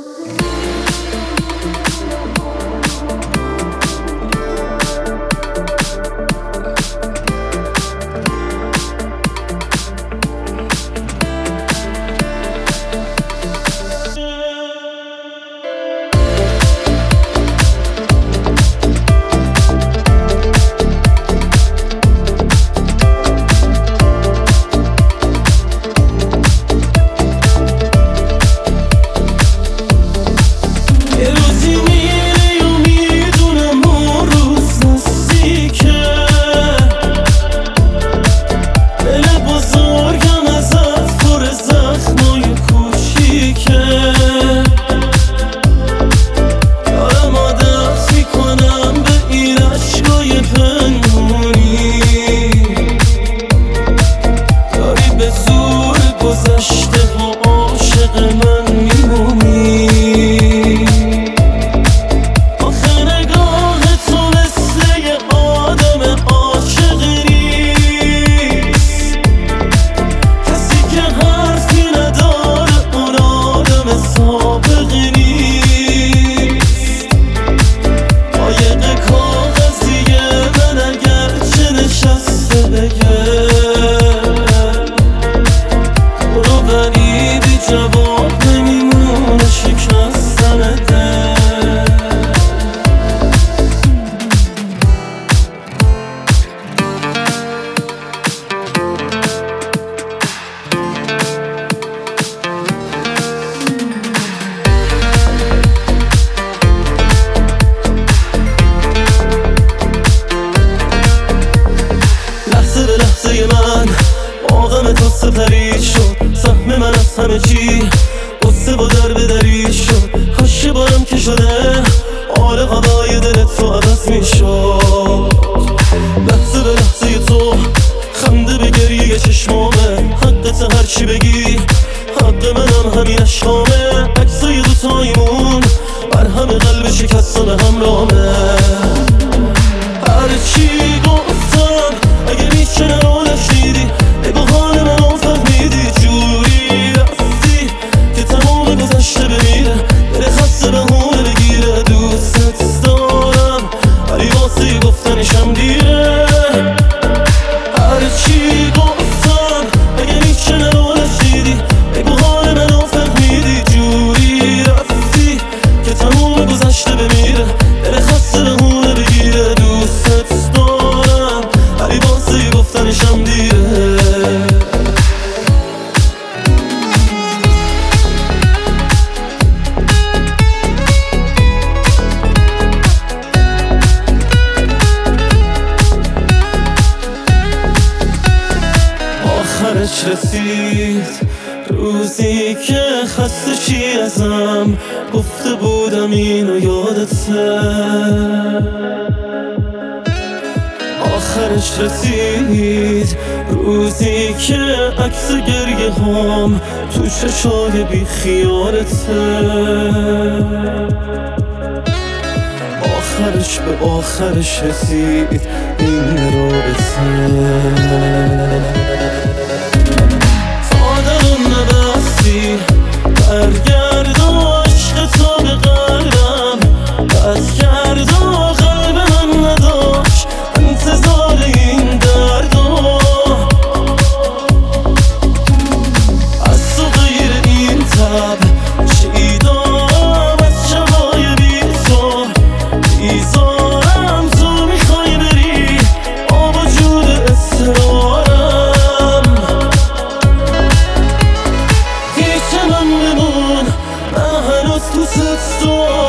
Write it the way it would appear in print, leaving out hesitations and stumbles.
قصه پرید شد، سهم من از همه چی قصه با در به درید شد. کاش بارم که شده حال هوای دلت رو عوض میشد. لحظه به لحظه تو خنده به گریه چشمامه، حقت هرچی بگی حق منم همین اشکامه. عکسای دوتایمون بر همه قلب شکسته به همراهمه. هرچی گفتم اگه میشه نرولش دیدی، بگو حال منو فهمیدی. جوری رفتی که تمام گذشته بمیره، دل خسته بهونه بگیره. دوستت دارم ولی واسه گفتنشم دیره. هرچی گفتم اگه میشه نرولش دیدی، بگو حال منو فهمیدی. جوری رفتی که تمام گذشته بمیره، دل خسته بهونه بگیره. دوستت دارم ولی واسه گفتنشم دیره. آخرش رسید روزی که خسته چی ازم گفته بودم اینو یادته. آخرش رسید روزی که عکس گریه هم تو چشای بی خیالته. آخرش به آخرش رسید این رابطه. برگرد و عشق تو به قلبم بس کرد و قلب من نداشت انتظار این درد. از تو غیر این تب چی دارم از شبای بی تو بیزارم. تو میخوای بری با وجود اصرارم. دوست دارم